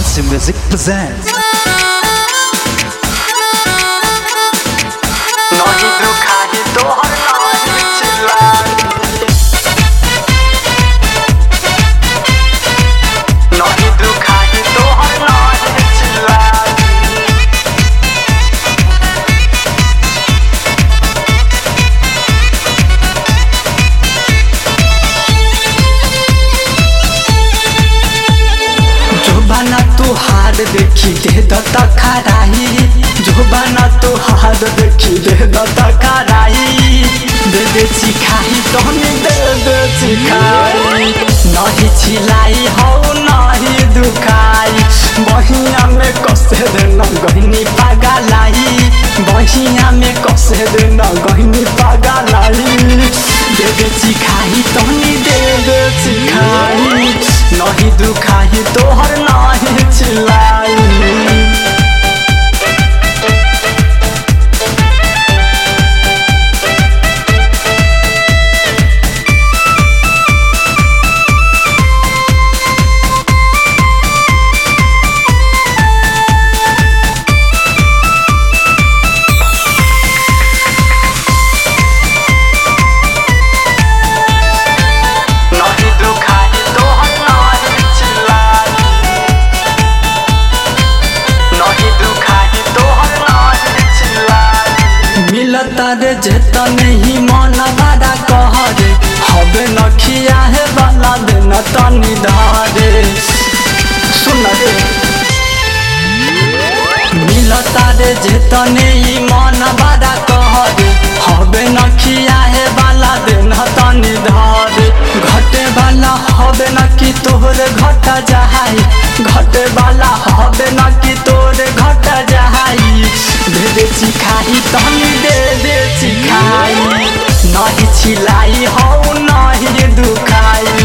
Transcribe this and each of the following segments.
Halsey Music presents. देखी दे दत्ता खराई जो बना तो हाथ देखी दे दत्ता खराई दे दे चिखाई तोहनी दे दे चिखाई नहीं छिलाई हो नहीं दुखाई बहिया में कसे देना गहनी पागलाई बहिया में कसे देना गहनी पागलाई दे दे चिखाई तोहनी दे दे चिखाई नहीं दुखाई तोहर नहीं छिलाई तारे जेता नहीं मन बड़ा कह रे हबे नखिया है वाला दिन तनी धारे सुन रे मिल तारे जेता नहीं मन बड़ा कह रे हबे नखिया है वाला दिन तनी धारे घटे वाला हबे न कि तोहरे घट जाई घटे वाला हबे न कि तोरे घट जाई दे दे चिखाई तनी दे दे चिखाई नहीं छिलाई हो नहीं दुखाई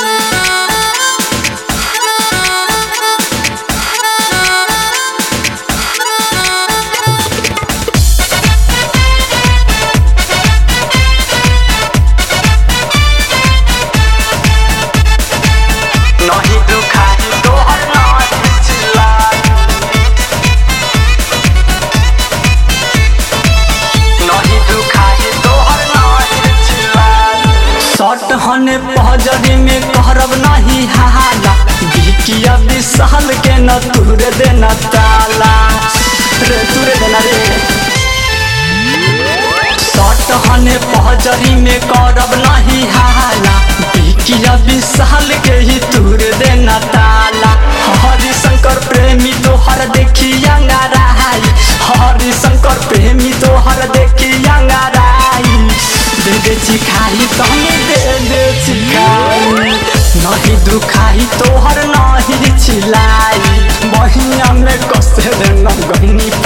हने पहजरी में कहरब नहीं हाला बिकिया विशाल के न तुरे देना ताला रे तुरे देना रे सट हने पहजरी में कहरब नहीं हाला बिकिया विशाल के ही तुरे देना ताला हरि शंकर प्रेमी तोहर देखी अंगाराई हरि शंकर प्रेमी तोहर देखी अंगाराई दे दे चिखाई तनी दे दे चिखाई नहीं दुखाई तोहर नहीं छिलाई बहिया में कसे देना गहनी